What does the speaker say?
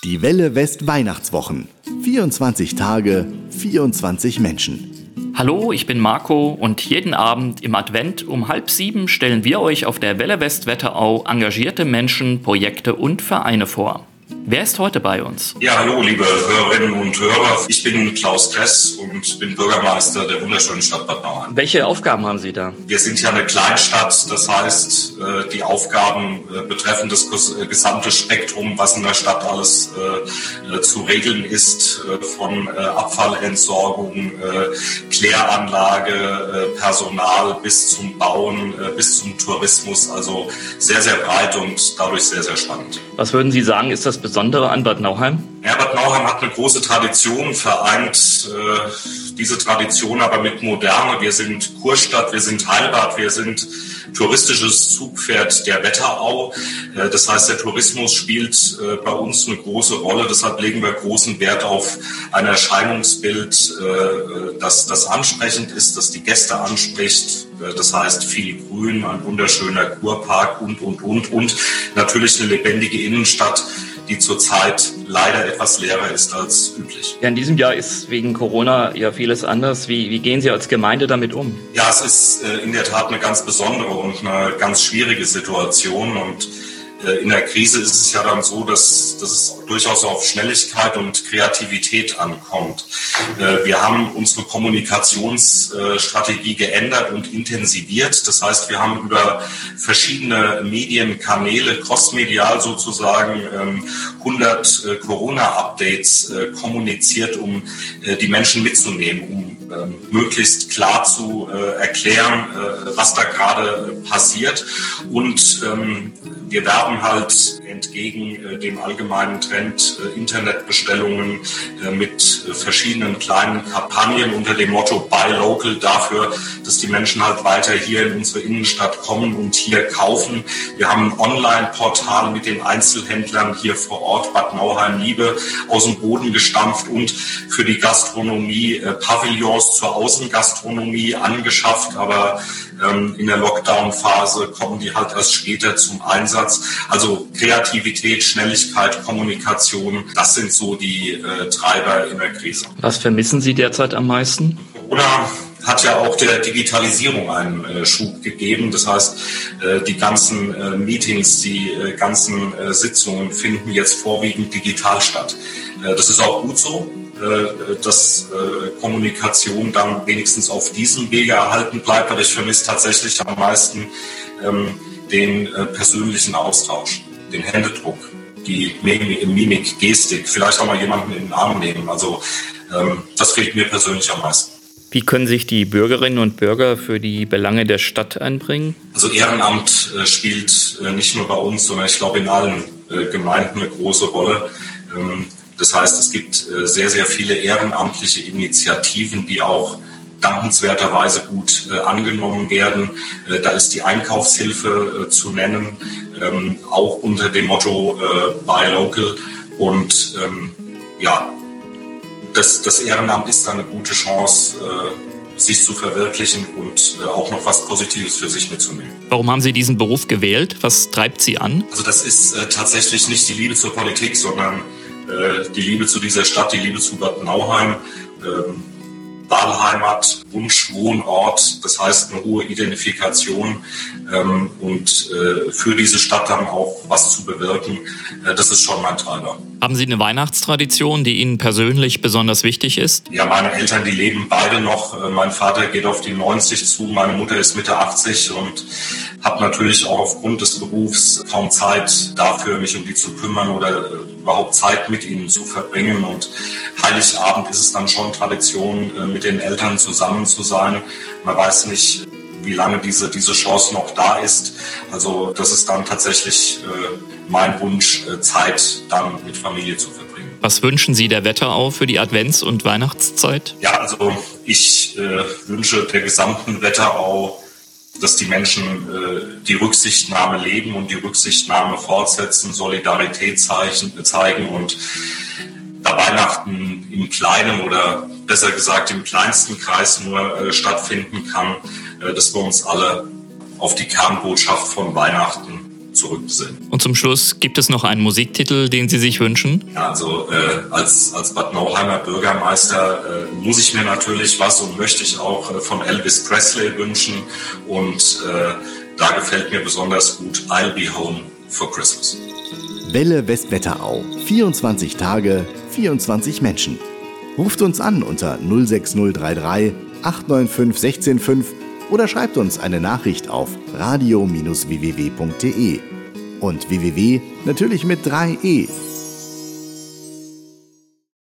Die Welle West Weihnachtswochen. 24 Tage, 24 Menschen. Hallo, ich bin Marco und jeden Abend im Advent um 6:30 stellen wir euch auf der Welle West Wetterau engagierte Menschen, Projekte und Vereine vor. Wer ist heute bei uns? Ja, hallo, liebe Hörerinnen und Hörer. Ich bin Klaus Kress und bin Bürgermeister der wunderschönen Stadt Bad Nauheim. Welche Aufgaben haben Sie da? Wir sind ja eine Kleinstadt, das heißt, die Aufgaben betreffen das gesamte Spektrum, was in der Stadt alles zu regeln ist, von Abfallentsorgung, Kläranlage, Personal bis zum Bauen, bis zum Tourismus. Also sehr, sehr breit und dadurch sehr, sehr spannend. Was würden Sie sagen, ist das Besondere an Bad Nauheim? Ja, Bad Nauheim hat eine große Tradition, vereint diese Tradition aber mit Moderne. Wir sind Kurstadt, wir sind Heilbad, wir sind touristisches Zugpferd der Wetterau. Das heißt, der Tourismus spielt bei uns eine große Rolle. Deshalb legen wir großen Wert auf ein Erscheinungsbild, das ansprechend ist, das die Gäste anspricht. Das heißt, viel Grün, ein wunderschöner Kurpark und natürlich eine lebendige Innenstadt, die zurzeit leider etwas leerer ist als üblich. Ja, in diesem Jahr ist wegen Corona ja vieles anders. Wie gehen Sie als Gemeinde damit um? Ja, es ist in der Tat eine ganz besondere und eine ganz schwierige Situation. Und in der Krise ist es ja dann so, dass es durchaus auf Schnelligkeit und Kreativität ankommt. Wir haben unsere Kommunikationsstrategie geändert und intensiviert. Das heißt, wir haben über verschiedene Medienkanäle, crossmedial sozusagen, 100 Corona-Updates kommuniziert, um die Menschen mitzunehmen, um möglichst klar zu erklären, was da gerade passiert. Und wir werben halt entgegen dem allgemeinen Trend Internetbestellungen mit verschiedenen kleinen Kampagnen unter dem Motto Buy Local dafür, dass die Menschen halt weiter hier in unsere Innenstadt kommen und hier kaufen. Wir haben ein Online-Portal mit den Einzelhändlern hier vor Ort, Bad Nauheim Liebe, aus dem Boden gestampft und für die Gastronomie Pavillons zur Außengastronomie angeschafft, aber in der Lockdown-Phase kommen die halt erst später zum Einsatz. Also Kreativität, Schnelligkeit, Kommunikation, das sind so die Treiber in der Krise. Was vermissen Sie derzeit am meisten? Corona hat ja auch der Digitalisierung einen Schub gegeben. Das heißt, die ganzen Meetings, die ganzen Sitzungen finden jetzt vorwiegend digital statt. Das ist auch gut so, dass Kommunikation dann wenigstens auf diesem Wege erhalten bleibt. Aber ich vermisse tatsächlich am meisten den persönlichen Austausch, den Händedruck, die Mimik, Gestik, vielleicht auch mal jemanden in den Arm nehmen. Also das fehlt mir persönlich am meisten. Wie können sich die Bürgerinnen und Bürger für die Belange der Stadt einbringen? Also Ehrenamt spielt nicht nur bei uns, sondern ich glaube in allen Gemeinden eine große Rolle. Das heißt, es gibt sehr, sehr viele ehrenamtliche Initiativen, die auch dankenswerterweise gut angenommen werden. Da ist die Einkaufshilfe zu nennen, auch unter dem Motto Buy Local. Und das Ehrenamt ist eine gute Chance, sich zu verwirklichen und auch noch was Positives für sich mitzunehmen. Warum haben Sie diesen Beruf gewählt? Was treibt Sie an? Also das ist tatsächlich nicht die Liebe zur Politik, sondern die Liebe zu dieser Stadt, die Liebe zu Bad Nauheim, Wahlheimat, Wunsch, Wohnort, das heißt eine hohe Identifikation und für diese Stadt dann auch was zu bewirken, das ist schon mein Treiber. Haben Sie eine Weihnachtstradition, die Ihnen persönlich besonders wichtig ist? Ja, meine Eltern, die leben beide noch. Mein Vater geht auf die 90 zu, meine Mutter ist Mitte 80 und habe natürlich auch aufgrund des Berufs kaum Zeit dafür, mich um die zu kümmern oder überhaupt Zeit mit ihnen zu verbringen. Und Heiligabend ist es dann schon Tradition, mit den Eltern zusammen zu sein. Man weiß nicht, wie lange diese Chance noch da ist. Also das ist dann tatsächlich mein Wunsch, Zeit dann mit Familie zu verbringen. Was wünschen Sie der Wetterau für die Advents- und Weihnachtszeit? Ja, also ich wünsche der gesamten Wetterau, dass die Menschen die Rücksichtnahme leben und die Rücksichtnahme fortsetzen, Solidarität zeigen und da Weihnachten im kleinen oder besser gesagt im kleinsten Kreis nur stattfinden kann, dass wir uns alle auf die Kernbotschaft von Weihnachten zurückbesinnen. Und zum Schluss, gibt es noch einen Musiktitel, den Sie sich wünschen? Ja, also als Bad Nauheimer Bürgermeister muss ich mir natürlich was und möchte ich auch von Elvis Presley wünschen. Und da gefällt mir besonders gut I'll Be Home for Christmas. Welle Westwetterau. 24 Tage, 24 Menschen. Ruft uns an unter 06033 895 165 oder schreibt uns eine Nachricht auf radio-www.de. Und www natürlich mit 3e.